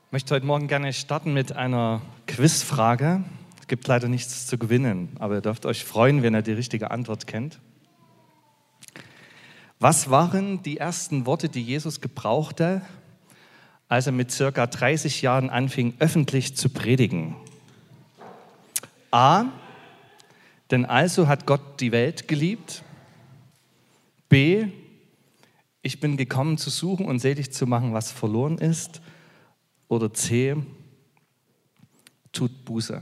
Ich möchte heute Morgen gerne starten mit einer Quizfrage. Es gibt leider nichts zu gewinnen, aber ihr dürft euch freuen, wenn ihr die richtige Antwort kennt. Was waren die ersten Worte, die Jesus gebrauchte, als er mit circa 30 Jahren anfing, öffentlich zu predigen? A. Denn also hat Gott die Welt geliebt. B. Ich bin gekommen zu suchen und selig zu machen, was verloren ist. Oder C. Tut Buße.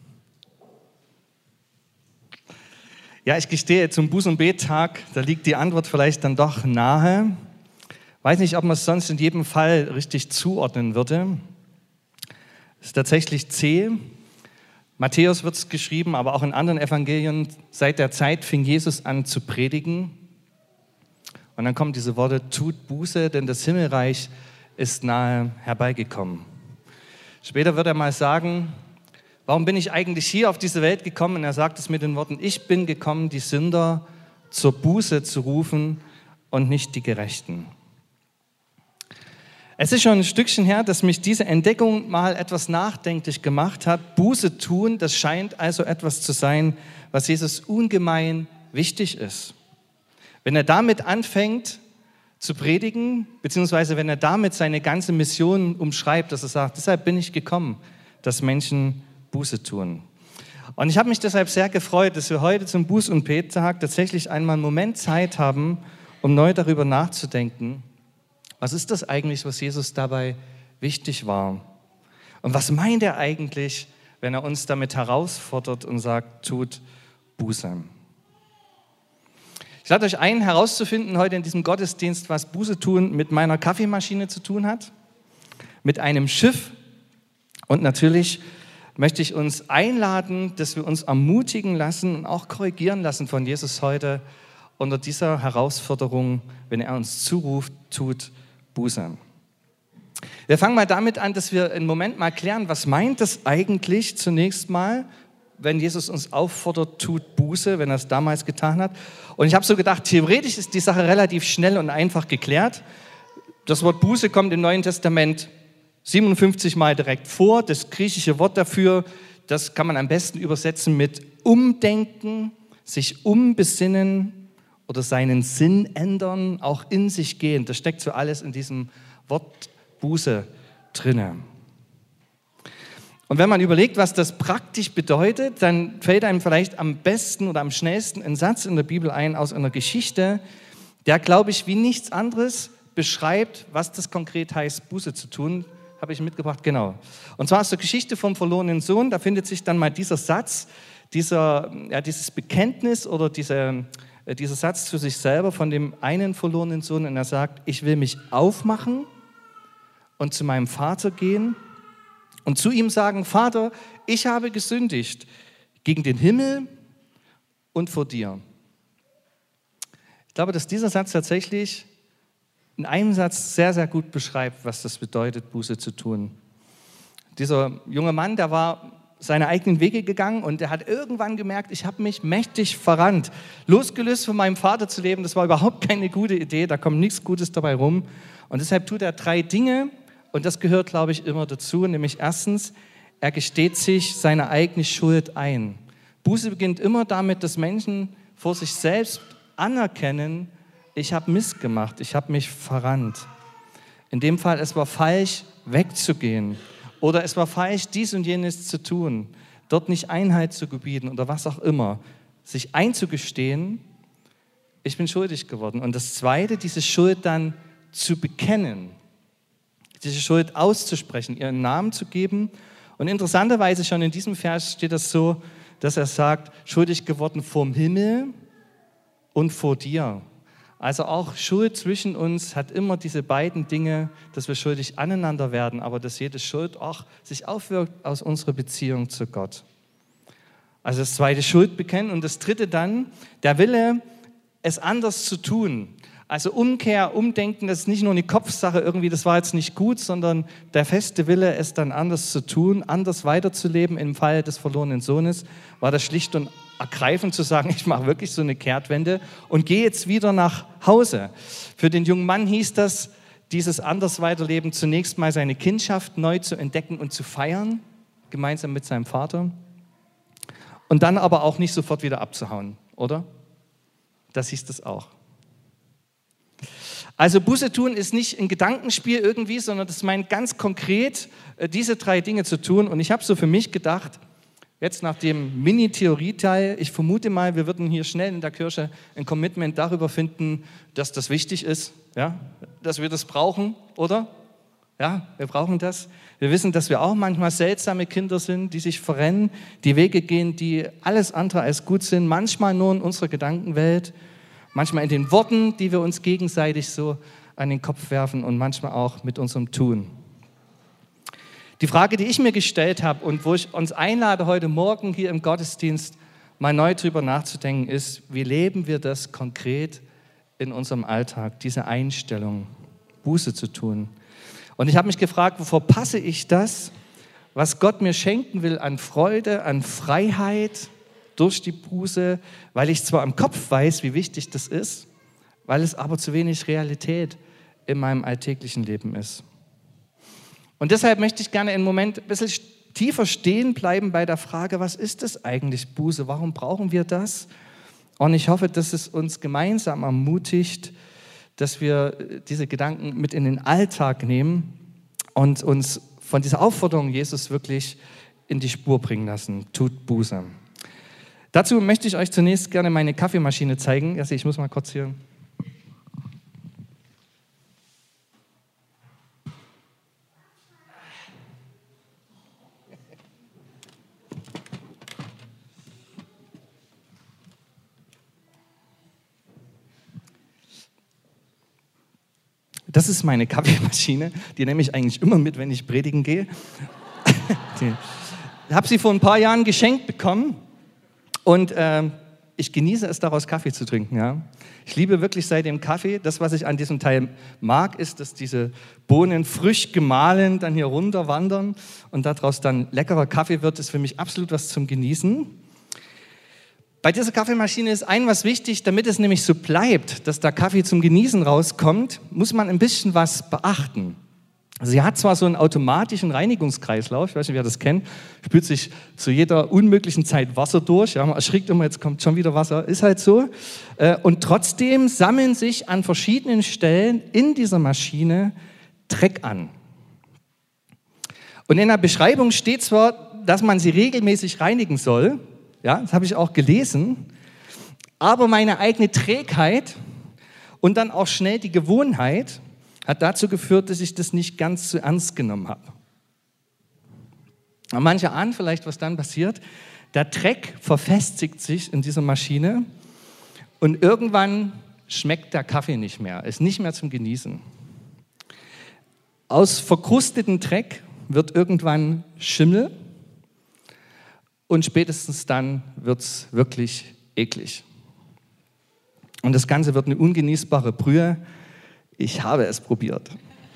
Ja, ich gestehe, zum Buß- und Bet-Tag, da liegt die Antwort vielleicht dann doch nahe. Weiß nicht, ob man es sonst in jedem Fall richtig zuordnen würde. Es ist tatsächlich C. Matthäus wird es geschrieben, aber auch in anderen Evangelien. Seit der Zeit fing Jesus an zu predigen. Und dann kommen diese Worte, tut Buße, denn das Himmelreich ist nahe herbeigekommen. Später wird er mal sagen, warum bin ich eigentlich hier auf diese Welt gekommen? Und er sagt es mit den Worten, ich bin gekommen, die Sünder zur Buße zu rufen und nicht die Gerechten. Es ist schon ein Stückchen her, dass mich diese Entdeckung mal etwas nachdenklich gemacht hat. Buße tun, das scheint also etwas zu sein, was Jesus ungemein wichtig ist. Wenn er damit anfängt zu predigen, beziehungsweise wenn er damit seine ganze Mission umschreibt, dass er sagt, deshalb bin ich gekommen, dass Menschen Buße tun. Und ich habe mich deshalb sehr gefreut, dass wir heute zum Buß- und Bet-Tag tatsächlich einmal einen Moment Zeit haben, um neu darüber nachzudenken, was ist das eigentlich, was Jesus dabei wichtig war? Und was meint er eigentlich, wenn er uns damit herausfordert und sagt, tut Buße? Ich lade euch ein, herauszufinden heute in diesem Gottesdienst, was Buße tun mit meiner Kaffeemaschine zu tun hat, mit einem Schiff. Und natürlich möchte ich uns einladen, dass wir uns ermutigen lassen und auch korrigieren lassen von Jesus heute unter dieser Herausforderung, wenn er uns zuruft, tut Buße. Wir fangen mal damit an, dass wir einen Moment mal klären, was meint das eigentlich zunächst mal, wenn Jesus uns auffordert, tut Buße, wenn er es damals getan hat. Und ich habe so gedacht, theoretisch ist die Sache relativ schnell und einfach geklärt. Das Wort Buße kommt im Neuen Testament 57 Mal direkt vor. Das griechische Wort dafür, das kann man am besten übersetzen mit umdenken, sich umbesinnen oder seinen Sinn ändern, auch in sich gehen. Das steckt so alles in diesem Wort Buße drinne. Und wenn man überlegt, was das praktisch bedeutet, dann fällt einem vielleicht am besten oder am schnellsten ein Satz in der Bibel ein aus einer Geschichte, der, glaube ich, wie nichts anderes beschreibt, was das konkret heißt, Buße zu tun. Habe ich mitgebracht, genau. Und zwar aus der Geschichte vom verlorenen Sohn, da findet sich dann mal dieser Satz, dieses Bekenntnis oder dieser Satz zu sich selber von dem einen verlorenen Sohn, und er sagt, ich will mich aufmachen und zu meinem Vater gehen und zu ihm sagen, Vater, ich habe gesündigt gegen den Himmel und vor dir. Ich glaube, dass dieser Satz tatsächlich in einem Satz sehr, sehr gut beschreibt, was das bedeutet, Buße zu tun. Dieser junge Mann, der war seine eigenen Wege gegangen und er hat irgendwann gemerkt, ich habe mich mächtig verrannt. Losgelöst von meinem Vater zu leben, das war überhaupt keine gute Idee, da kommt nichts Gutes dabei rum. Und deshalb tut er 3 Dinge, und das gehört, glaube ich, immer dazu, nämlich erstens, er gesteht sich seine eigene Schuld ein. Buße beginnt immer damit, dass Menschen vor sich selbst anerkennen, ich habe Mist gemacht, ich habe mich verrannt. In dem Fall, es war falsch, wegzugehen. Oder es war falsch, dies und jenes zu tun. Dort nicht Einheit zu gebieten oder was auch immer. Sich einzugestehen, ich bin schuldig geworden. Und das Zweite, diese Schuld dann zu bekennen. Diese Schuld auszusprechen, ihren Namen zu geben. Und interessanterweise schon in diesem Vers steht das so, dass er sagt, schuldig geworden vorm Himmel und vor dir. Also auch Schuld zwischen uns hat immer diese beiden Dinge, dass wir schuldig aneinander werden, aber dass jede Schuld auch sich aufwirkt aus unserer Beziehung zu Gott. Also das zweite, Schuld bekennen, und das dritte dann, der Wille, es anders zu tun. Also Umkehr, Umdenken, das ist nicht nur eine Kopfsache irgendwie, das war jetzt nicht gut, sondern der feste Wille, es dann anders zu tun, anders weiterzuleben. Im Fall des verlorenen Sohnes war das schlicht und ergreifend zu sagen, ich mache wirklich so eine Kehrtwende und gehe jetzt wieder nach Hause. Für den jungen Mann hieß das, dieses anders weiterleben, zunächst mal seine Kindschaft neu zu entdecken und zu feiern, gemeinsam mit seinem Vater. Und dann aber auch nicht sofort wieder abzuhauen, oder? Das hieß das auch. Also Buße tun ist nicht ein Gedankenspiel irgendwie, sondern das meint ganz konkret, diese 3 Dinge zu tun. Und ich habe so für mich gedacht, jetzt nach dem Mini-Theorieteil, ich vermute mal, wir würden hier schnell in der Kirche ein Commitment darüber finden, dass das wichtig ist, ja? Dass wir das brauchen, oder? Ja, wir brauchen das. Wir wissen, dass wir auch manchmal seltsame Kinder sind, die sich verrennen, die Wege gehen, die alles andere als gut sind, manchmal nur in unserer Gedankenwelt, manchmal in den Worten, die wir uns gegenseitig so an den Kopf werfen und manchmal auch mit unserem Tun. Die Frage, die ich mir gestellt habe und wo ich uns einlade, heute Morgen hier im Gottesdienst mal neu drüber nachzudenken, ist, wie leben wir das konkret in unserem Alltag, diese Einstellung, Buße zu tun. Und ich habe mich gefragt, wovor passe ich das, was Gott mir schenken will an Freude, an Freiheit durch die Buße, weil ich zwar im Kopf weiß, wie wichtig das ist, weil es aber zu wenig Realität in meinem alltäglichen Leben ist. Und deshalb möchte ich gerne einen Moment ein bisschen tiefer stehen bleiben bei der Frage, was ist das eigentlich Buße? Warum brauchen wir das? Und ich hoffe, dass es uns gemeinsam ermutigt, dass wir diese Gedanken mit in den Alltag nehmen und uns von dieser Aufforderung Jesus wirklich in die Spur bringen lassen. Tut Buße. Dazu möchte ich euch zunächst gerne meine Kaffeemaschine zeigen. Also ich muss mal kurz hier... Das ist meine Kaffeemaschine, die nehme ich eigentlich immer mit, wenn ich predigen gehe. Ich habe sie vor ein paar Jahren geschenkt bekommen und ich genieße es, daraus Kaffee zu trinken. Ja. Ich liebe wirklich seitdem Kaffee. Das, was ich an diesem Teil mag, ist, dass diese Bohnen frisch gemahlen dann hier runter wandern und daraus dann leckerer Kaffee wird, ist für mich absolut was zum Genießen. Bei dieser Kaffeemaschine ist was wichtig, damit es nämlich so bleibt, dass der Kaffee zum Genießen rauskommt, muss man ein bisschen was beachten. Sie hat zwar so einen automatischen Reinigungskreislauf, ich weiß nicht, wer das kennt, spült sich zu jeder unmöglichen Zeit Wasser durch, ja, man erschrickt immer, jetzt kommt schon wieder Wasser, ist halt so. Und trotzdem sammeln sich an verschiedenen Stellen in dieser Maschine Dreck an. Und in der Beschreibung steht zwar, dass man sie regelmäßig reinigen soll, ja, das habe ich auch gelesen, aber meine eigene Trägheit und dann auch schnell die Gewohnheit hat dazu geführt, dass ich das nicht ganz so ernst genommen habe. Und manche ahnen vielleicht, was dann passiert. Der Dreck verfestigt sich in dieser Maschine und irgendwann schmeckt der Kaffee nicht mehr, ist nicht mehr zum Genießen. Aus verkrusteten Dreck wird irgendwann Schimmel und spätestens dann wird es wirklich eklig. Und das Ganze wird eine ungenießbare Brühe. Ich habe es probiert.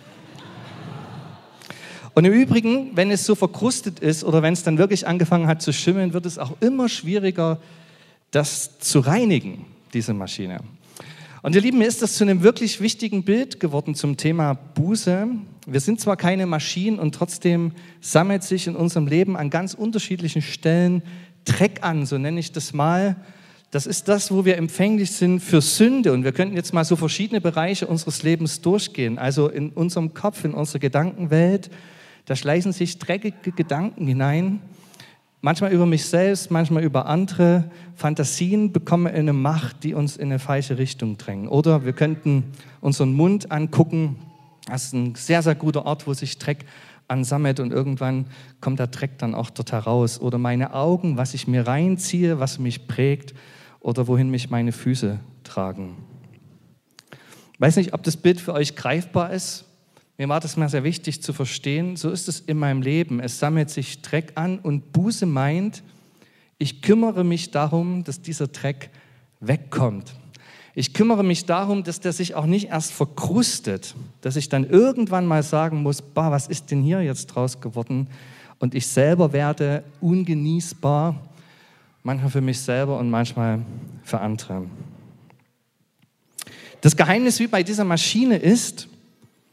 Und im Übrigen, wenn es so verkrustet ist oder wenn es dann wirklich angefangen hat zu schimmeln, wird es auch immer schwieriger, das zu reinigen, diese Maschine. Und ihr Lieben, mir ist das zu einem wirklich wichtigen Bild geworden zum Thema Buße. Wir sind zwar keine Maschinen und trotzdem sammelt sich in unserem Leben an ganz unterschiedlichen Stellen Dreck an, so nenne ich das mal. Das ist das, wo wir empfänglich sind für Sünde. Und wir könnten jetzt mal so verschiedene Bereiche unseres Lebens durchgehen. Also in unserem Kopf, in unserer Gedankenwelt, da schleichen sich dreckige Gedanken hinein. Manchmal über mich selbst, manchmal über andere. Fantasien bekommen eine Macht, die uns in eine falsche Richtung drängen. Oder wir könnten unseren Mund angucken. Das ist ein sehr, sehr guter Ort, wo sich Dreck ansammelt und irgendwann kommt der Dreck dann auch dort heraus. Oder meine Augen, was ich mir reinziehe, was mich prägt oder wohin mich meine Füße tragen. Ich weiß nicht, ob das Bild für euch greifbar ist. Mir war das mal sehr wichtig zu verstehen. So ist es in meinem Leben. Es sammelt sich Dreck an und Buße meint, ich kümmere mich darum, dass dieser Dreck wegkommt. Ich kümmere mich darum, dass der sich auch nicht erst verkrustet, dass ich dann irgendwann mal sagen muss, bah, was ist denn hier jetzt draus geworden? Und ich selber werde ungenießbar, manchmal für mich selber und manchmal für andere. Das Geheimnis wie bei dieser Maschine ist,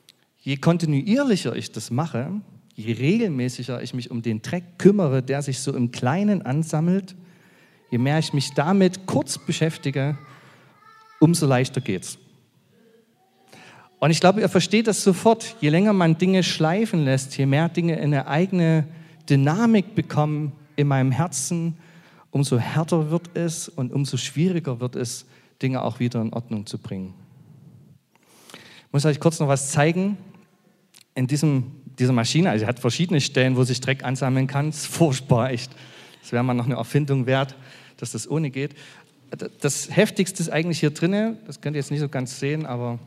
je kontinuierlicher ich das mache, je regelmäßiger ich mich um den Dreck kümmere, der sich so im Kleinen ansammelt, je mehr ich mich damit kurz beschäftige, umso leichter geht's. Und ich glaube, ihr versteht das sofort. Je länger man Dinge schleifen lässt, je mehr Dinge eine eigene Dynamik bekommen in meinem Herzen, umso härter wird es und umso schwieriger wird es, Dinge auch wieder in Ordnung zu bringen. Ich muss euch kurz noch was zeigen. In dieser Maschine, also sie hat verschiedene Stellen, wo sich Dreck ansammeln kann. Das ist furchtbar, echt. Das wäre mal noch eine Erfindung wert, dass das ohne geht. Das Heftigste ist eigentlich hier drinnen. Das könnt ihr jetzt nicht so ganz sehen, aber...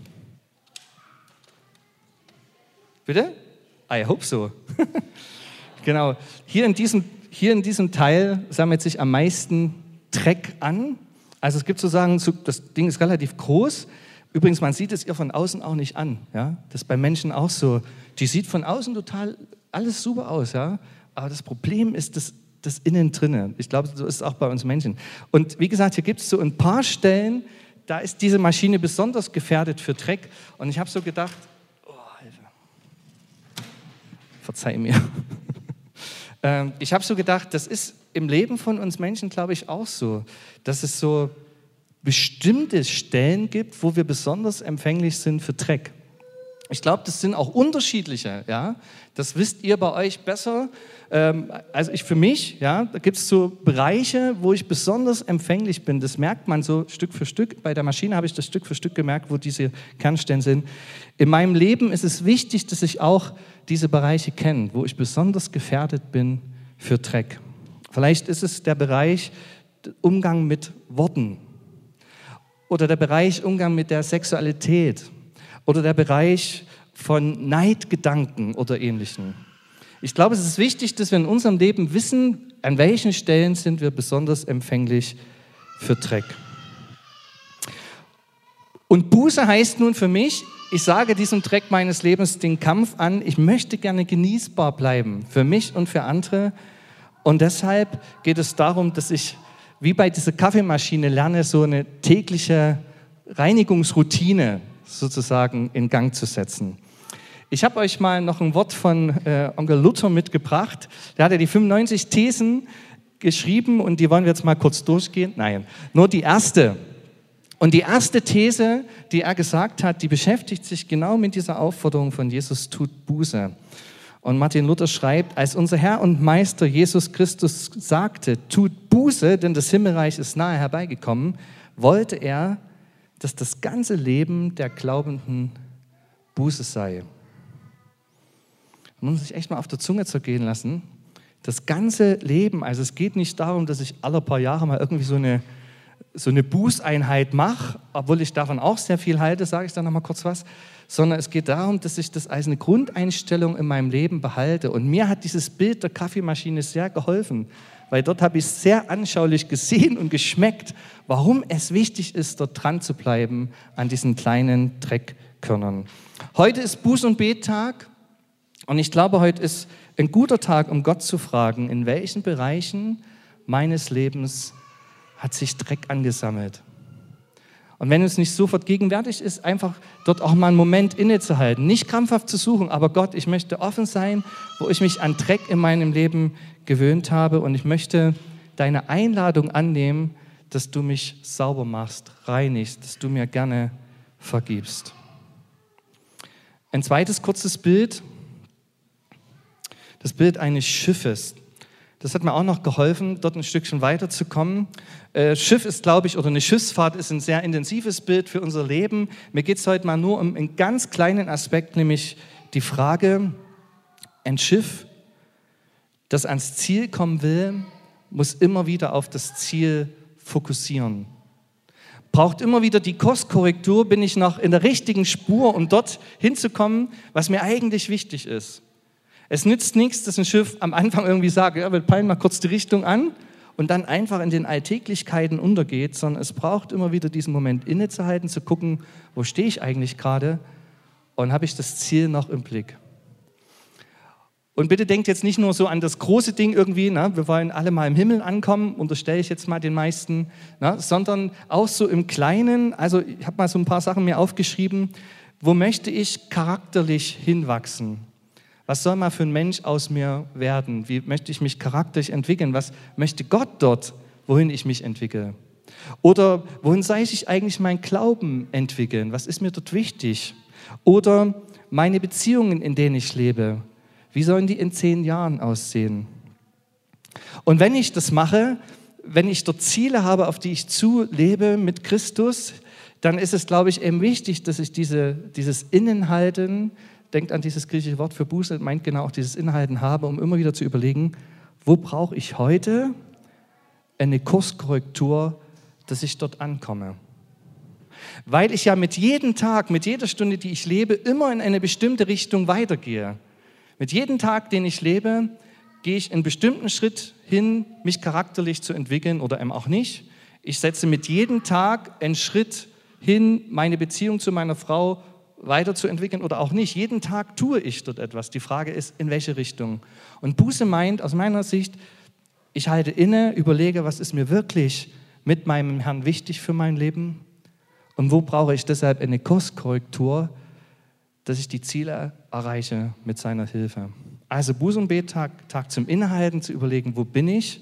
Bitte? I hope so. Genau. Hier in diesem Teil sammelt sich am meisten Dreck an. Also es gibt sozusagen, das Ding ist relativ groß. Übrigens, man sieht es ihr von außen auch nicht an. Ja? Das ist bei Menschen auch so. Die sieht von außen total alles super aus. Ja? Aber das Problem ist das innen drinnen. Ich glaube, so ist es auch bei uns Menschen. Und wie gesagt, hier gibt es so ein paar Stellen, da ist diese Maschine besonders gefährdet für Dreck. Und ich habe so gedacht, verzeih mir. Ich habe so gedacht, das ist im Leben von uns Menschen, glaube ich, auch so, dass es so bestimmte Stellen gibt, wo wir besonders empfänglich sind für Dreck. Ich glaube, das sind auch unterschiedliche, ja. Das wisst ihr bei euch besser. Also ich für mich, ja, da gibt es so Bereiche, wo ich besonders empfänglich bin. Das merkt man so Stück für Stück. Bei der Maschine habe ich das Stück für Stück gemerkt, wo diese Kernstellen sind. In meinem Leben ist es wichtig, dass ich auch diese Bereiche kenne, wo ich besonders gefährdet bin für Dreck. Vielleicht ist es der Bereich Umgang mit Worten oder der Bereich Umgang mit der Sexualität oder der Bereich von Neidgedanken oder Ähnlichem. Ich glaube, es ist wichtig, dass wir in unserem Leben wissen, an welchen Stellen sind wir besonders empfänglich für Dreck. Und Buße heißt nun für mich, ich sage diesem Dreck meines Lebens den Kampf an, ich möchte gerne genießbar bleiben, für mich und für andere. Und deshalb geht es darum, dass ich, wie bei dieser Kaffeemaschine, lerne, so eine tägliche Reinigungsroutine sozusagen in Gang zu setzen. Ich habe euch mal noch ein Wort von Onkel Luther mitgebracht. Der hat ja die 95 Thesen geschrieben und die wollen wir jetzt mal kurz durchgehen. Nein, nur die erste. Und die erste These, die er gesagt hat, die beschäftigt sich genau mit dieser Aufforderung von Jesus, tut Buße. Und Martin Luther schreibt, als unser Herr und Meister Jesus Christus sagte, tut Buße, denn das Himmelreich ist nahe herbeigekommen, wollte er, dass das ganze Leben der Glaubenden Buße sei. Man muss sich echt mal auf der Zunge zergehen lassen. Das ganze Leben, also es geht nicht darum, dass ich alle paar Jahre mal irgendwie so eine Bußeinheit mache, obwohl ich davon auch sehr viel halte, sage ich da noch mal kurz was, sondern es geht darum, dass ich das als eine Grundeinstellung in meinem Leben behalte. Und mir hat dieses Bild der Kaffeemaschine sehr geholfen, weil dort habe ich sehr anschaulich gesehen und geschmeckt, warum es wichtig ist, dort dran zu bleiben an diesen kleinen Dreckkörnern. Heute ist Buß- und Bettag und ich glaube, heute ist ein guter Tag, um Gott zu fragen, in welchen Bereichen meines Lebens hat sich Dreck angesammelt. Und wenn es nicht sofort gegenwärtig ist, einfach dort auch mal einen Moment innezuhalten, nicht krampfhaft zu suchen, aber Gott, ich möchte offen sein, wo ich mich an Dreck in meinem Leben gewöhnt habe und ich möchte deine Einladung annehmen, dass du mich sauber machst, reinigst, dass du mir gerne vergibst. Ein zweites kurzes Bild, das Bild eines Schiffes. Das hat mir auch noch geholfen, dort ein Stückchen weiterzukommen. Schiff ist, glaube ich, oder eine Schiffsfahrt ist ein sehr intensives Bild für unser Leben. Mir geht es heute mal nur um einen ganz kleinen Aspekt, nämlich die Frage, ein Schiff, das ans Ziel kommen will, muss immer wieder auf das Ziel fokussieren. Braucht immer wieder die Kurskorrektur, bin ich noch in der richtigen Spur, um dort hinzukommen, was mir eigentlich wichtig ist. Es nützt nichts, dass ein Schiff am Anfang irgendwie sagt, ja, wir peilen mal kurz die Richtung an und dann einfach in den Alltäglichkeiten untergeht, sondern es braucht immer wieder diesen Moment innezuhalten, zu gucken, wo stehe ich eigentlich gerade und habe ich das Ziel noch im Blick. Und bitte denkt jetzt nicht nur so an das große Ding irgendwie, na, wir wollen alle mal im Himmel ankommen, unterstelle ich jetzt mal den meisten, na, sondern auch so im Kleinen. Also ich habe mal so ein paar Sachen mir aufgeschrieben. Wo möchte ich charakterlich hinwachsen? Was soll mal für ein Mensch aus mir werden? Wie möchte ich mich charakterlich entwickeln? Was möchte Gott dort, wohin ich mich entwickle? Oder wohin soll ich eigentlich meinen Glauben entwickeln? Was ist mir dort wichtig? Oder meine Beziehungen, in denen ich lebe, wie sollen die in 10 Jahren aussehen? Und wenn ich das mache, wenn ich dort Ziele habe, auf die ich zulebe mit Christus, dann ist es, glaube ich, eben wichtig, dass ich dieses Innenhalten, denkt an dieses griechische Wort für Buße, meint genau auch dieses Innehalten habe, um immer wieder zu überlegen, wo brauche ich heute eine Kurskorrektur, dass ich dort ankomme. Weil ich ja mit jedem Tag, mit jeder Stunde, die ich lebe, immer in eine bestimmte Richtung weitergehe. Mit jedem Tag, den ich lebe, gehe ich einen bestimmten Schritt hin, mich charakterlich zu entwickeln oder eben auch nicht. Ich setze mit jedem Tag einen Schritt hin, meine Beziehung zu meiner Frau weiterzuentwickeln oder auch nicht. Jeden Tag tue ich dort etwas. Die Frage ist, in welche Richtung. Und Buße meint aus meiner Sicht, ich halte inne, überlege, was ist mir wirklich mit meinem Herrn wichtig für mein Leben und wo brauche ich deshalb eine Kurskorrektur, dass ich die Ziele erreiche mit seiner Hilfe. Also Buße- und Bettag, Tag zum Innehalten, zu überlegen, wo bin ich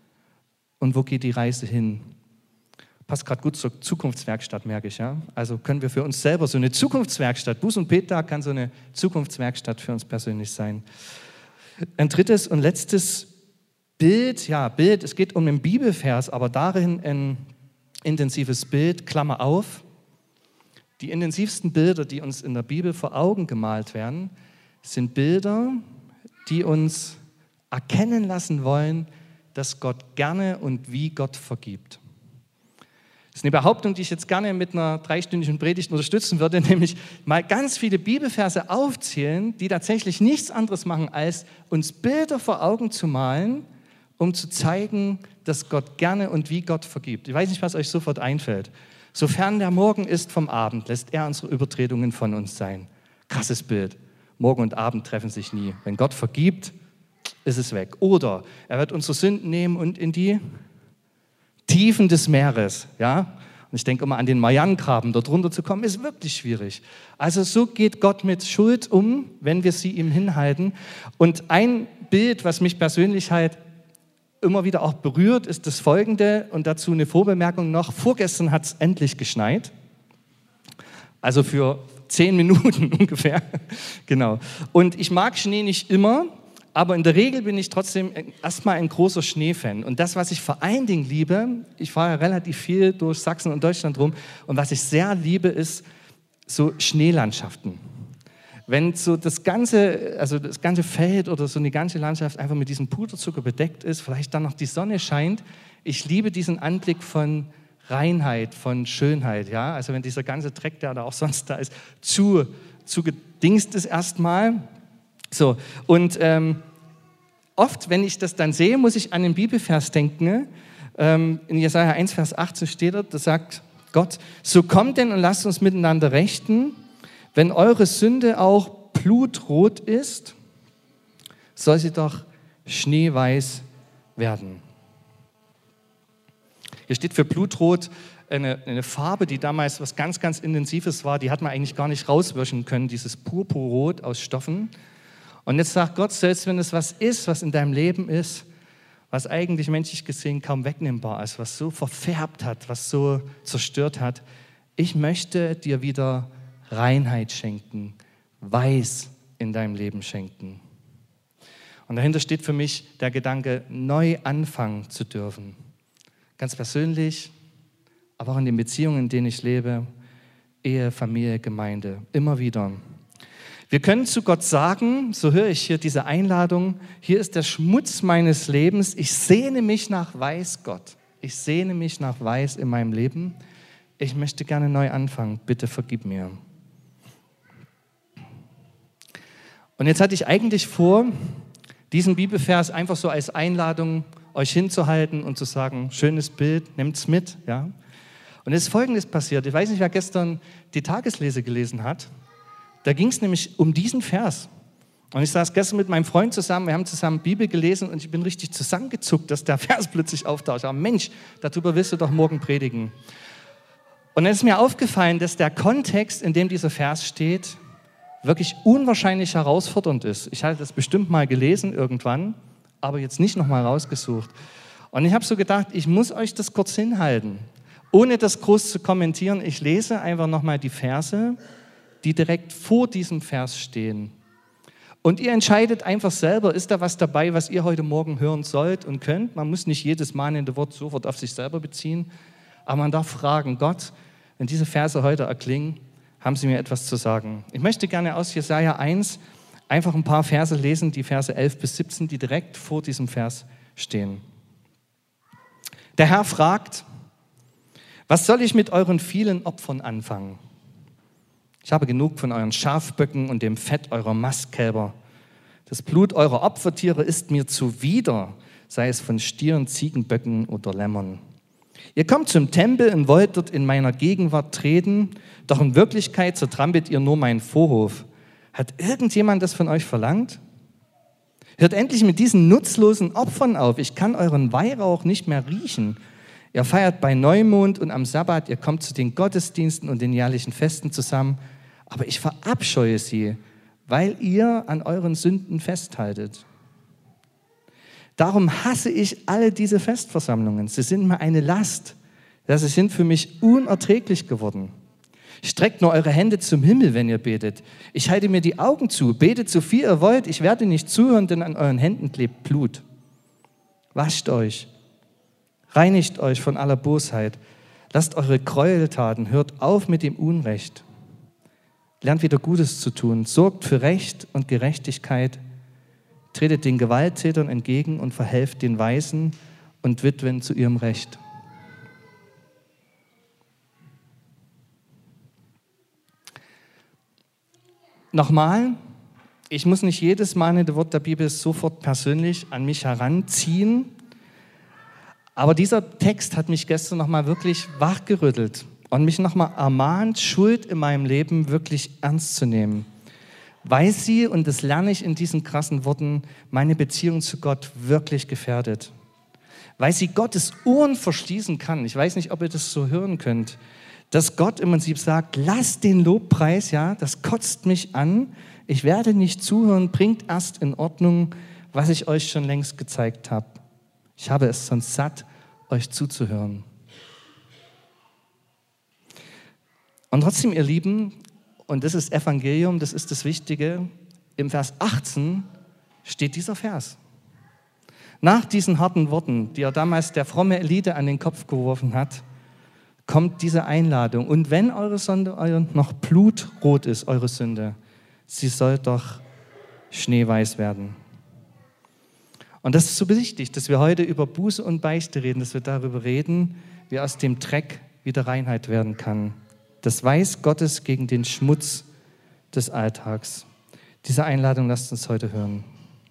und wo geht die Reise hin. Passt gerade gut zur Zukunftswerkstatt, merke ich. Ja? Also können wir für uns selber so eine Zukunftswerkstatt, Buße- und Bettag kann so eine Zukunftswerkstatt für uns persönlich sein. Ein drittes und letztes Bild, es geht um einen Bibelvers, aber darin ein intensives Bild, Klammer auf. Die intensivsten Bilder, die uns in der Bibel vor Augen gemalt werden, sind Bilder, die uns erkennen lassen wollen, dass Gott gerne und wie Gott vergibt. Das ist eine Behauptung, die ich jetzt gerne mit einer 3-stündigen Predigt unterstützen würde, nämlich mal ganz viele Bibelverse aufzählen, die tatsächlich nichts anderes machen, als uns Bilder vor Augen zu malen, um zu zeigen, dass Gott gerne und wie Gott vergibt. Ich weiß nicht, was euch sofort einfällt. Sofern der Morgen ist vom Abend, lässt er unsere Übertretungen von uns sein. Krasses Bild. Morgen und Abend treffen sich nie. Wenn Gott vergibt, ist es weg. Oder er wird unsere Sünden nehmen und in die Tiefen des Meeres. Ja? Und ich denke immer an den Marianengraben, dort runterzukommen, ist wirklich schwierig. Also so geht Gott mit Schuld um, wenn wir sie ihm hinhalten. Und ein Bild, was mich persönlich halt immer wieder auch berührt, ist das folgende und dazu eine Vorbemerkung noch. Vorgestern hat es endlich geschneit, also für 10 Minuten ungefähr, genau. Und ich mag Schnee nicht immer, aber in der Regel bin ich trotzdem erstmal ein großer Schneefan. Und das, was ich vor allen Dingen liebe, ich fahre ja relativ viel durch Sachsen und Deutschland rum, und was ich sehr liebe, ist so Schneelandschaften. Wenn so das ganze Feld oder so eine ganze Landschaft einfach mit diesem Puderzucker bedeckt ist, vielleicht dann noch die Sonne scheint, ich liebe diesen Anblick von Reinheit, von Schönheit. Ja? Also wenn dieser ganze Dreck, der da auch sonst da ist, zugedingst ist erstmal. So, und oft, wenn ich das dann sehe, muss ich an den Bibelvers denken. In Jesaja 1, Vers 18 steht da sagt Gott, so kommt denn und lasst uns miteinander rechten. Wenn eure Sünde auch blutrot ist, soll sie doch schneeweiß werden. Hier steht für blutrot eine Farbe, die damals was ganz, ganz Intensives war. Die hat man eigentlich gar nicht rauswischen können, dieses Purpurrot aus Stoffen. Und jetzt sagt Gott, selbst wenn es was ist, was in deinem Leben ist, was eigentlich menschlich gesehen kaum wegnehmbar ist, was so verfärbt hat, was so zerstört hat, ich möchte dir wieder Reinheit schenken, Weiß in deinem Leben schenken. Und dahinter steht für mich der Gedanke, neu anfangen zu dürfen. Ganz persönlich, aber auch in den Beziehungen, in denen ich lebe, Ehe, Familie, Gemeinde, immer wieder. Wir können zu Gott sagen, so höre ich hier diese Einladung, hier ist der Schmutz meines Lebens, ich sehne mich nach Weiß, Gott. Ich sehne mich nach Weiß in meinem Leben. Ich möchte gerne neu anfangen, bitte vergib mir. Und jetzt hatte ich eigentlich vor, diesen Bibelvers einfach so als Einladung euch hinzuhalten und zu sagen, schönes Bild, nehmt's mit. Ja? Und es ist Folgendes passiert. Ich weiß nicht, wer gestern die Tageslese gelesen hat. Da ging es nämlich um diesen Vers. Und ich saß gestern mit meinem Freund zusammen, wir haben zusammen Bibel gelesen und ich bin richtig zusammengezuckt, dass der Vers plötzlich auftaucht. Aber Mensch, darüber willst du doch morgen predigen. Und dann ist mir aufgefallen, dass der Kontext, in dem dieser Vers steht, wirklich unwahrscheinlich herausfordernd ist. Ich hatte das bestimmt mal gelesen irgendwann, aber jetzt nicht nochmal rausgesucht. Und ich habe so gedacht, ich muss euch das kurz hinhalten, ohne das groß zu kommentieren. Ich lese einfach nochmal die Verse, die direkt vor diesem Vers stehen. Und ihr entscheidet einfach selber, ist da was dabei, was ihr heute Morgen hören sollt und könnt. Man muss nicht jedes mahnende Wort sofort auf sich selber beziehen, aber man darf fragen, Gott, wenn diese Verse heute erklingen, haben Sie mir etwas zu sagen. Ich möchte gerne aus Jesaja 1 einfach ein paar Verse lesen, die Verse 11 bis 17, die direkt vor diesem Vers stehen. Der Herr fragt, was soll ich mit euren vielen Opfern anfangen? Ich habe genug von euren Schafböcken und dem Fett eurer Mastkälber. Das Blut eurer Opfertiere ist mir zuwider, sei es von Stieren, Ziegenböcken oder Lämmern. Ihr kommt zum Tempel und wollt dort in meiner Gegenwart treten, doch in Wirklichkeit zertrampelt ihr nur meinen Vorhof. Hat irgendjemand das von euch verlangt? Hört endlich mit diesen nutzlosen Opfern auf. Ich kann euren Weihrauch nicht mehr riechen. Ihr feiert bei Neumond und am Sabbat, ihr kommt zu den Gottesdiensten und den jährlichen Festen zusammen, aber ich verabscheue sie, weil ihr an euren Sünden festhaltet. Darum hasse ich alle diese Festversammlungen. Sie sind mir eine Last. Ja, sie sind für mich unerträglich geworden. Streckt nur eure Hände zum Himmel, wenn ihr betet. Ich halte mir die Augen zu. Betet so viel ihr wollt. Ich werde nicht zuhören, denn an euren Händen klebt Blut. Wascht euch. Reinigt euch von aller Bosheit. Lasst eure Gräueltaten. Hört auf mit dem Unrecht. Lernt wieder Gutes zu tun. Sorgt für Recht und Gerechtigkeit. Tretet den Gewalttätern entgegen und verhelft den Waisen und Witwen zu ihrem Recht. Nochmal, ich muss nicht jedes mahnende Wort der Bibel sofort persönlich an mich heranziehen, aber dieser Text hat mich gestern nochmal wirklich wachgerüttelt und mich nochmal ermahnt, Schuld in meinem Leben wirklich ernst zu nehmen. Weil sie, und das lerne ich in diesen krassen Worten, meine Beziehung zu Gott wirklich gefährdet. Weil sie Gottes Ohren verschließen kann. Ich weiß nicht, ob ihr das so hören könnt. Dass Gott im Prinzip sagt, lasst den Lobpreis, ja, das kotzt mich an. Ich werde nicht zuhören, bringt erst in Ordnung, was ich euch schon längst gezeigt habe. Ich habe es sonst satt, euch zuzuhören. Und trotzdem, ihr Lieben, und das ist Evangelium, das ist das Wichtige. Im Vers 18 steht dieser Vers. Nach diesen harten Worten, die er damals der fromme Elite an den Kopf geworfen hat, kommt diese Einladung. Und wenn eure Sünde noch blutrot ist, eure Sünde, sie soll doch schneeweiß werden. Und das ist so wichtig, dass wir heute über Buße und Beichte reden, dass wir darüber reden, wie aus dem Dreck wieder Reinheit werden kann. Das Weiß Gottes gegen den Schmutz des Alltags. Diese Einladung lasst uns heute hören.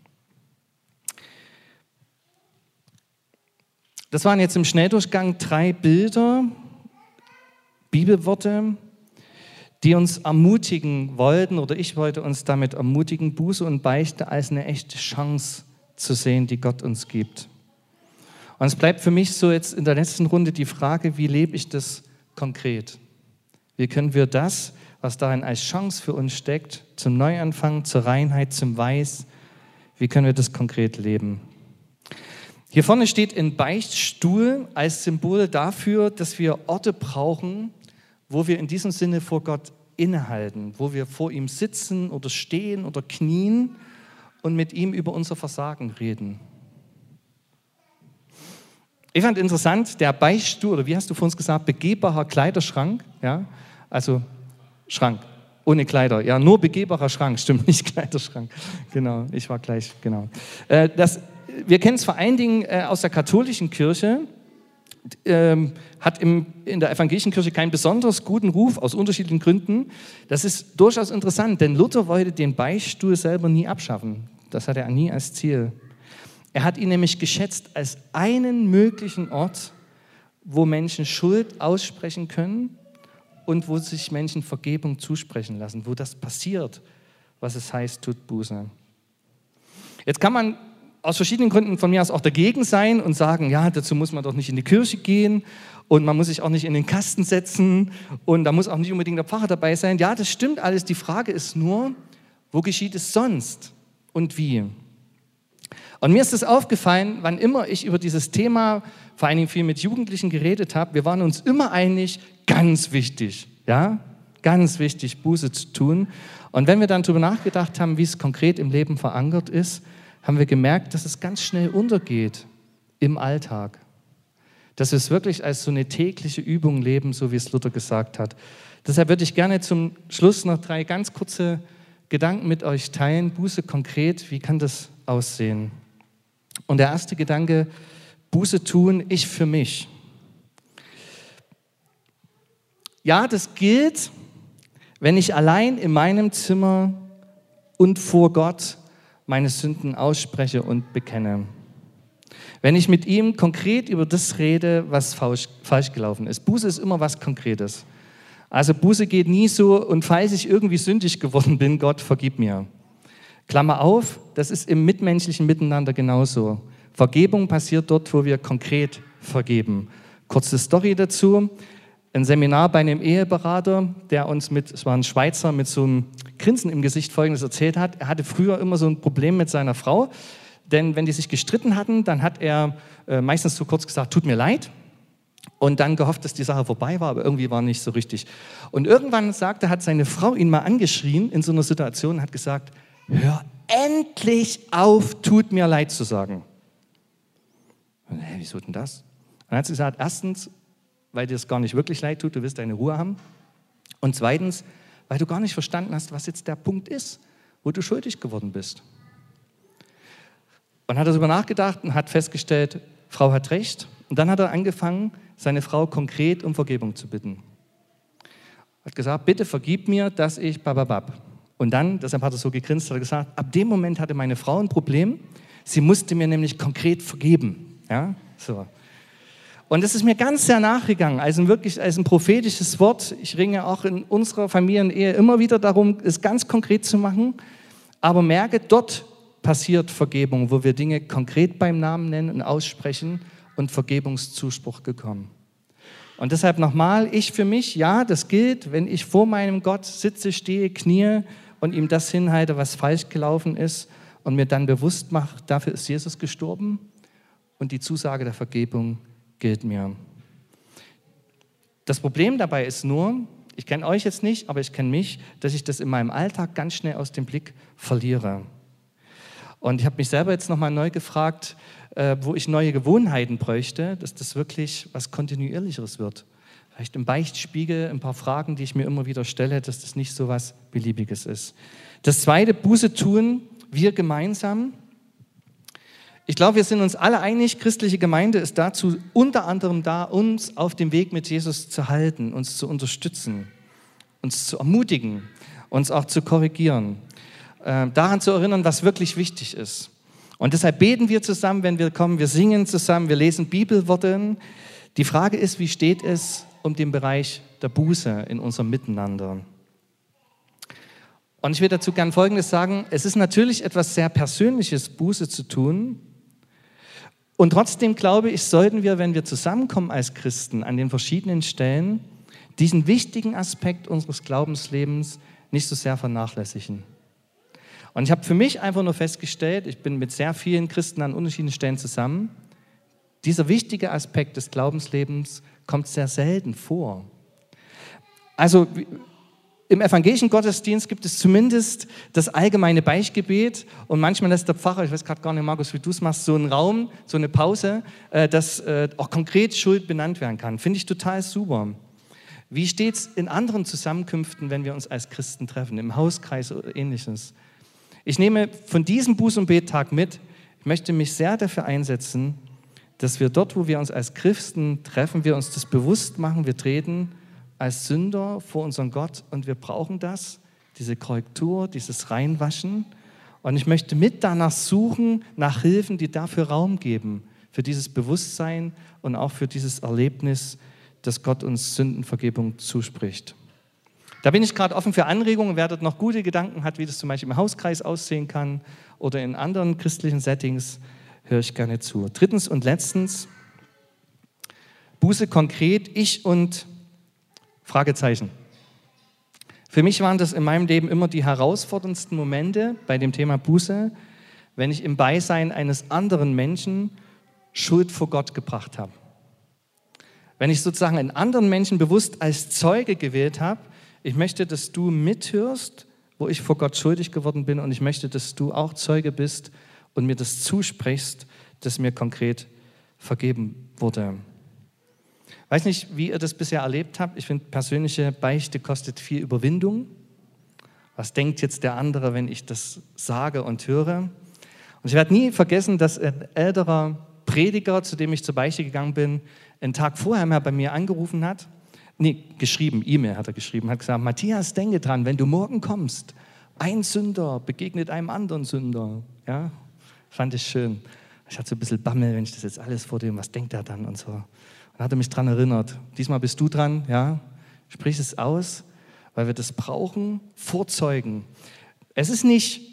Das waren jetzt im Schnelldurchgang 3 Bilder, Bibelworte, die uns ermutigen wollten, oder ich wollte uns damit ermutigen, Buße und Beichte als eine echte Chance zu sehen, die Gott uns gibt. Und es bleibt für mich so jetzt in der letzten Runde die Frage, wie lebe ich das konkret? Wie können wir das, was darin als Chance für uns steckt, zum Neuanfang, zur Reinheit, zum Weiß, wie können wir das konkret leben? Hier vorne steht ein Beichtstuhl als Symbol dafür, dass wir Orte brauchen, wo wir in diesem Sinne vor Gott innehalten, wo wir vor ihm sitzen oder stehen oder knien und mit ihm über unser Versagen reden. Ich fand interessant, der Beichtstuhl, oder wie hast du vor uns gesagt, begehbarer Kleiderschrank, ja, also Schrank, ohne Kleider, ja, nur begehbarer Schrank, stimmt, nicht Kleiderschrank, genau, ich war gleich, genau. Wir kennen es vor allen Dingen aus der katholischen Kirche, hat in der evangelischen Kirche keinen besonders guten Ruf, aus unterschiedlichen Gründen. Das ist durchaus interessant, denn Luther wollte den Beichtstuhl selber nie abschaffen. Das hat er nie als Ziel. Er hat ihn nämlich geschätzt als einen möglichen Ort, wo Menschen Schuld aussprechen können und wo sich Menschen Vergebung zusprechen lassen, wo das passiert, was es heißt, tut Buße. Jetzt kann man aus verschiedenen Gründen von mir aus auch dagegen sein und sagen, ja, dazu muss man doch nicht in die Kirche gehen und man muss sich auch nicht in den Kasten setzen und da muss auch nicht unbedingt der Pfarrer dabei sein. Ja, das stimmt alles. Die Frage ist nur, wo geschieht es sonst und wie? Und mir ist es aufgefallen, wann immer ich über dieses Thema, vor allen Dingen viel mit Jugendlichen geredet habe, wir waren uns immer einig, ganz wichtig, ja, ganz wichtig, Buße zu tun. Und wenn wir dann darüber nachgedacht haben, wie es konkret im Leben verankert ist, haben wir gemerkt, dass es ganz schnell untergeht im Alltag. Dass wir es wirklich als so eine tägliche Übung leben, so wie es Luther gesagt hat. Deshalb würde ich gerne zum Schluss noch 3 ganz kurze Gedanken mit euch teilen. Buße konkret, wie kann das aussehen? Und der erste Gedanke, Buße tun, ich für mich. Ja, das gilt, wenn ich allein in meinem Zimmer und vor Gott meine Sünden ausspreche und bekenne. Wenn ich mit ihm konkret über das rede, was falsch gelaufen ist. Buße ist immer was Konkretes. Also Buße geht nie so, und falls ich irgendwie sündig geworden bin, Gott, vergib mir. Klammer auf, das ist im mitmenschlichen Miteinander genauso. Vergebung passiert dort, wo wir konkret vergeben. Kurze Story dazu. Ein Seminar bei einem Eheberater, der uns es war ein Schweizer, mit so einem Grinsen im Gesicht Folgendes erzählt hat. Er hatte früher immer so ein Problem mit seiner Frau, denn wenn die sich gestritten hatten, dann hat er meistens so kurz gesagt, tut mir leid, und dann gehofft, dass die Sache vorbei war, aber irgendwie war nicht so richtig. Und irgendwann hat seine Frau ihn mal angeschrien in so einer Situation und hat gesagt, hör endlich auf, tut mir leid zu sagen. Und, wieso denn das? Dann hat sie gesagt, erstens, weil dir es gar nicht wirklich leid tut, du willst deine Ruhe haben. Und zweitens, weil du gar nicht verstanden hast, was jetzt der Punkt ist, wo du schuldig geworden bist. Und hat darüber nachgedacht und hat festgestellt, Frau hat recht. Und dann hat er angefangen, seine Frau konkret um Vergebung zu bitten. Er hat gesagt, bitte vergib mir, dass ich bababab. Und dann, deshalb hat er so gegrinst, hat er gesagt, ab dem Moment hatte meine Frau ein Problem. Sie musste mir nämlich konkret vergeben. Ja, so. Und das ist mir ganz sehr nachgegangen, also wirklich als ein prophetisches Wort. Ich ringe auch in unserer Familienehe immer wieder darum, es ganz konkret zu machen. Aber merke, dort passiert Vergebung, wo wir Dinge konkret beim Namen nennen und aussprechen und Vergebungszuspruch bekommen. Und deshalb nochmal, ich für mich, ja, das gilt, wenn ich vor meinem Gott sitze, stehe, knie und ihm das hinhalte, was falsch gelaufen ist und mir dann bewusst mache, dafür ist Jesus gestorben und die Zusage der Vergebung gilt mir. Das Problem dabei ist nur, ich kenne euch jetzt nicht, aber ich kenne mich, dass ich das in meinem Alltag ganz schnell aus dem Blick verliere. Und ich habe mich selber jetzt nochmal neu gefragt, wo ich neue Gewohnheiten bräuchte, dass das wirklich was Kontinuierlicheres wird. Vielleicht im Beichtspiegel ein paar Fragen, die ich mir immer wieder stelle, dass das nicht so was Beliebiges ist. Das zweite, Buße tun, wir gemeinsam. Ich glaube, wir sind uns alle einig, christliche Gemeinde ist dazu unter anderem da, uns auf dem Weg mit Jesus zu halten, uns zu unterstützen, uns zu ermutigen, uns auch zu korrigieren, daran zu erinnern, was wirklich wichtig ist. Und deshalb beten wir zusammen, wenn wir kommen, wir singen zusammen, wir lesen Bibelworte. Die Frage ist, wie steht es um den Bereich der Buße in unserem Miteinander? Und ich will dazu gern Folgendes sagen, es ist natürlich etwas sehr Persönliches, Buße zu tun. Und trotzdem glaube ich, sollten wir, wenn wir zusammenkommen als Christen an den verschiedenen Stellen, diesen wichtigen Aspekt unseres Glaubenslebens nicht so sehr vernachlässigen. Und ich habe für mich einfach nur festgestellt, ich bin mit sehr vielen Christen an unterschiedlichen Stellen zusammen, dieser wichtige Aspekt des Glaubenslebens kommt sehr selten vor. Also im evangelischen Gottesdienst gibt es zumindest das allgemeine Beichtgebet und manchmal lässt der Pfarrer, ich weiß gerade gar nicht, Markus, wie du es machst, so einen Raum, so eine Pause, dass auch konkret Schuld benannt werden kann. Finde ich total super. Wie steht es in anderen Zusammenkünften, wenn wir uns als Christen treffen, im Hauskreis oder Ähnliches? Ich nehme von diesem Buß- und Bettag mit, ich möchte mich sehr dafür einsetzen, dass wir dort, wo wir uns als Christen treffen, wir uns das bewusst machen, wir treten als Sünder vor unseren Gott und wir brauchen das, diese Korrektur, dieses Reinwaschen. Und ich möchte mit danach suchen, nach Hilfen, die dafür Raum geben, für dieses Bewusstsein und auch für dieses Erlebnis, dass Gott uns Sündenvergebung zuspricht. Da bin ich gerade offen für Anregungen. Wer dort noch gute Gedanken hat, wie das zum Beispiel im Hauskreis aussehen kann oder in anderen christlichen Settings, höre ich gerne zu. Drittens und letztens, Buße konkret, ich und Fragezeichen. Für mich waren das in meinem Leben immer die herausforderndsten Momente bei dem Thema Buße, wenn ich im Beisein eines anderen Menschen Schuld vor Gott gebracht habe. Wenn ich sozusagen einen anderen Menschen bewusst als Zeuge gewählt habe, ich möchte, dass du mithörst, wo ich vor Gott schuldig geworden bin, und ich möchte, dass du auch Zeuge bist und mir das zusprichst, dass mir konkret vergeben wurde. Ich weiß nicht, wie ihr das bisher erlebt habt. Ich finde, persönliche Beichte kostet viel Überwindung. Was denkt jetzt der andere, wenn ich das sage und höre? Und ich werde nie vergessen, dass ein älterer Prediger, zu dem ich zur Beichte gegangen bin, einen Tag vorher mal bei mir angerufen hat. E-Mail hat er geschrieben, hat gesagt, Matthias, denke dran, wenn du morgen kommst, ein Sünder begegnet einem anderen Sünder. Ja, fand ich schön. Ich hatte so ein bisschen Bammel, wenn ich das jetzt alles vor dem, was denkt er dann und so. Und dann hat er mich daran erinnert, diesmal bist du dran, ja, sprich es aus, weil wir das brauchen, vorzeugen. Es ist nicht,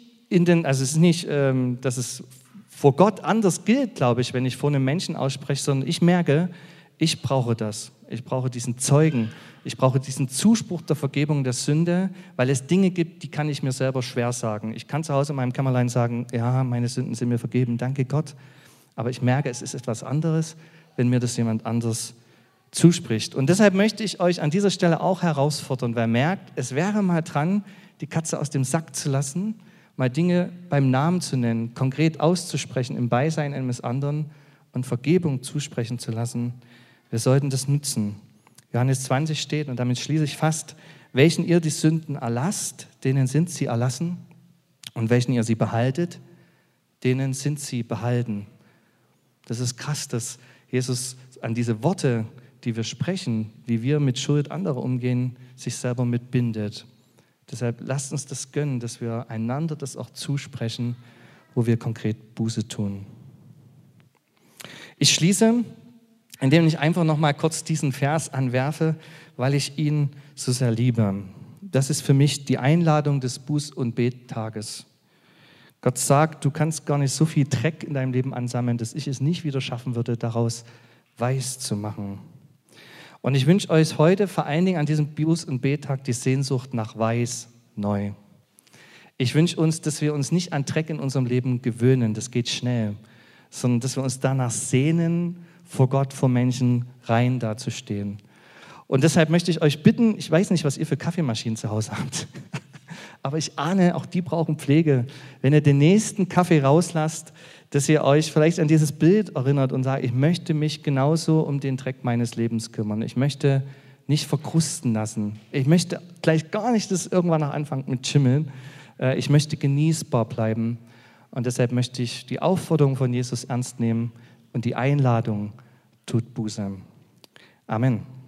dass es vor Gott anders gilt, glaube ich, wenn ich vor einem Menschen ausspreche, sondern ich merke, ich brauche das. Ich brauche diesen Zeugen. Ich brauche diesen Zuspruch der Vergebung der Sünde, weil es Dinge gibt, die kann ich mir selber schwer sagen. Ich kann zu Hause in meinem Kämmerlein sagen, ja, meine Sünden sind mir vergeben, danke Gott. Aber ich merke, es ist etwas anderes, wenn mir das jemand anders zuspricht. Und deshalb möchte ich euch an dieser Stelle auch herausfordern, wer merkt, es wäre mal dran, die Katze aus dem Sack zu lassen, mal Dinge beim Namen zu nennen, konkret auszusprechen im Beisein eines anderen und Vergebung zusprechen zu lassen. Wir sollten das nutzen. Johannes 20 steht, und damit schließe ich fast, welchen ihr die Sünden erlasst, denen sind sie erlassen, und welchen ihr sie behaltet, denen sind sie behalten. Das ist krass, dass Jesus an diese Worte, die wir sprechen, wie wir mit Schuld anderer umgehen, sich selber mitbindet. Deshalb lasst uns das gönnen, dass wir einander das auch zusprechen, wo wir konkret Buße tun. Ich schließe, indem ich einfach noch mal kurz diesen Vers anwerfe, weil ich ihn so sehr liebe. Das ist für mich die Einladung des Buß- und Bettages. Gott sagt, du kannst gar nicht so viel Dreck in deinem Leben ansammeln, dass ich es nicht wieder schaffen würde, daraus weiß zu machen. Und ich wünsche euch heute vor allen Dingen an diesem Buß- und Bettag die Sehnsucht nach Weiß neu. Ich wünsche uns, dass wir uns nicht an Dreck in unserem Leben gewöhnen, das geht schnell, sondern dass wir uns danach sehnen, vor Gott, vor Menschen rein dazustehen. Und deshalb möchte ich euch bitten, ich weiß nicht, was ihr für Kaffeemaschinen zu Hause habt, aber ich ahne, auch die brauchen Pflege. Wenn ihr den nächsten Kaffee rauslasst, dass ihr euch vielleicht an dieses Bild erinnert und sagt, ich möchte mich genauso um den Dreck meines Lebens kümmern. Ich möchte nicht verkrusten lassen. Ich möchte gleich gar nicht, dass irgendwann noch anfangen mit Schimmeln. Ich möchte genießbar bleiben. Und deshalb möchte ich die Aufforderung von Jesus ernst nehmen und die Einladung, tut Buße. Amen.